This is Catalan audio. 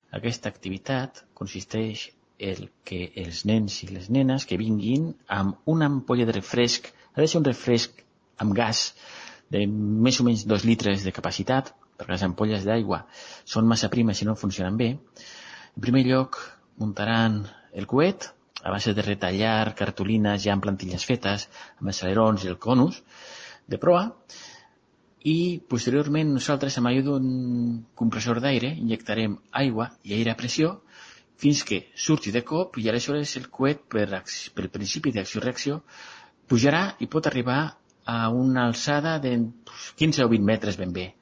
Aquesta activitat consisteix en que els nens i les nenes que vinguin amb una ampolla de refresc, ha de ser un refresc amb gas de més o menys 2 litres de capacitat, perquè les ampolles d'aigua són massa primes i no funcionen bé. En primer lloc, muntaran el coet a base de retallar cartolines ja amb plantilles fetes, amb els alerons i el conus de proa, i posteriorment nosaltres amb ajuda d'un compressor d'aire injectarem aigua i aire a pressió fins que surti de cop, i aleshores el coet per principi d'acció-reacció pujarà i pot arribar a una alçada de 15 o 20 metres ben bé.